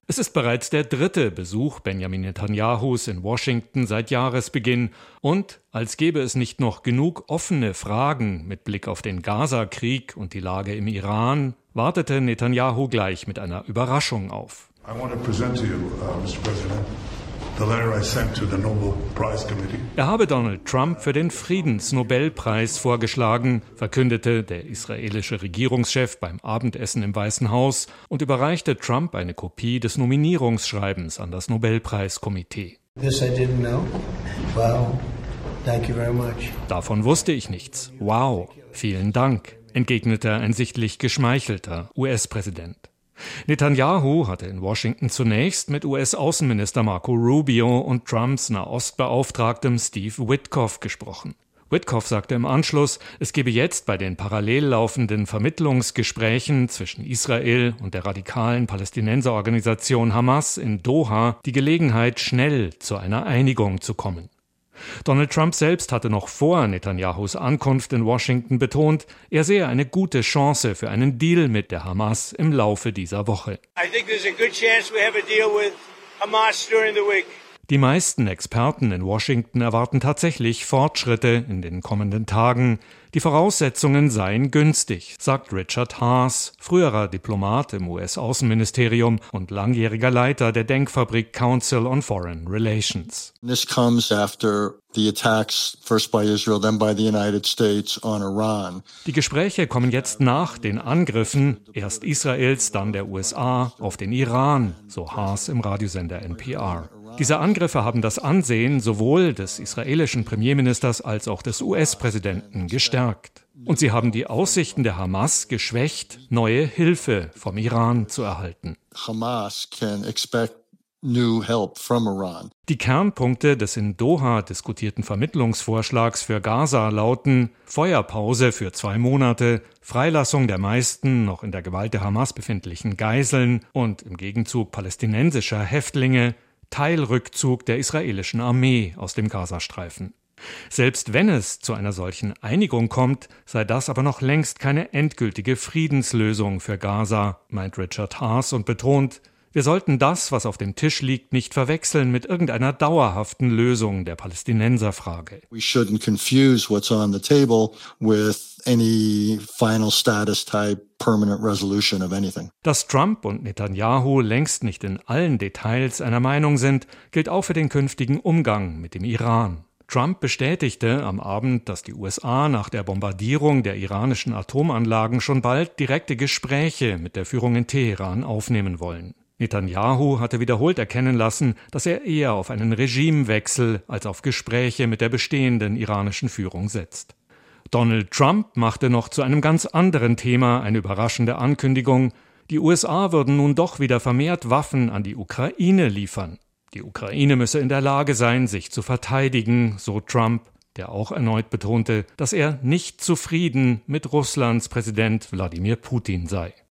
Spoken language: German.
Es ist bereits der 3. Besuch Benjamin Netanyahus in Washington seit Jahresbeginn und als gäbe es nicht noch genug offene Fragen mit Blick auf den Gaza-Krieg und die Lage im Iran, wartete Netanyahu gleich mit einer Überraschung auf. I want to present to you, Mr. President, the letter I sent to the Nobel Prize Committee. Er habe Donald Trump für den Friedensnobelpreis vorgeschlagen, verkündete der israelische Regierungschef beim Abendessen im Weißen Haus und überreichte Trump eine Kopie des Nominierungsschreibens an das Nobelpreiskomitee. This I didn't know. Wow. Thank you very much. Davon wusste ich nichts. Wow, vielen Dank, entgegnete ein sichtlich geschmeichelter US-Präsident. Netanyahu hatte in Washington zunächst mit US-Außenminister Marco Rubio und Trumps Nahostbeauftragtem Steve Witkoff gesprochen. Witkoff sagte im Anschluss, es gebe jetzt bei den parallel laufenden Vermittlungsgesprächen zwischen Israel und der radikalen Palästinenserorganisation Hamas in Doha die Gelegenheit, schnell zu einer Einigung zu kommen. Donald Trump selbst hatte noch vor Netanyahus Ankunft in Washington betont, er sehe eine gute Chance für einen Deal mit der Hamas im Laufe dieser Woche. Die meisten Experten in Washington erwarten tatsächlich Fortschritte in den kommenden Tagen. Die Voraussetzungen seien günstig, sagt Richard Haass, früherer Diplomat im US-Außenministerium und langjähriger Leiter der Denkfabrik Council on Foreign Relations. This comes after the attacks first by Israel, then by the United States on Iran. Die Gespräche kommen jetzt nach den Angriffen, erst Israels, dann der USA, auf den Iran, so Haass im Radiosender NPR. Diese Angriffe haben das Ansehen sowohl des israelischen Premierministers als auch des US-Präsidenten gestärkt. Und sie haben die Aussichten der Hamas geschwächt, neue Hilfe vom Iran zu erhalten. Hamas can expect new help from Iran. Die Kernpunkte des in Doha diskutierten Vermittlungsvorschlags für Gaza lauten: Feuerpause für 2 Monate, Freilassung der meisten noch in der Gewalt der Hamas befindlichen Geiseln und im Gegenzug palästinensischer Häftlinge, Teilrückzug der israelischen Armee aus dem Gazastreifen. Selbst wenn es zu einer solchen Einigung kommt, sei das aber noch längst keine endgültige Friedenslösung für Gaza, meint Richard Haass und betont, wir sollten das, was auf dem Tisch liegt, nicht verwechseln mit irgendeiner dauerhaften Lösung der Palästinenserfrage. We shouldn't confuse what's on the table with any final status type permanent resolution of anything. Dass Trump und Netanyahu längst nicht in allen Details einer Meinung sind, gilt auch für den künftigen Umgang mit dem Iran. Trump bestätigte am Abend, dass die USA nach der Bombardierung der iranischen Atomanlagen schon bald direkte Gespräche mit der Führung in Teheran aufnehmen wollen. Netanyahu hatte wiederholt erkennen lassen, dass er eher auf einen Regimewechsel als auf Gespräche mit der bestehenden iranischen Führung setzt. Donald Trump machte noch zu einem ganz anderen Thema eine überraschende Ankündigung. Die USA würden nun doch wieder vermehrt Waffen an die Ukraine liefern. Die Ukraine müsse in der Lage sein, sich zu verteidigen, so Trump, der auch erneut betonte, dass er nicht zufrieden mit Russlands Präsident Wladimir Putin sei.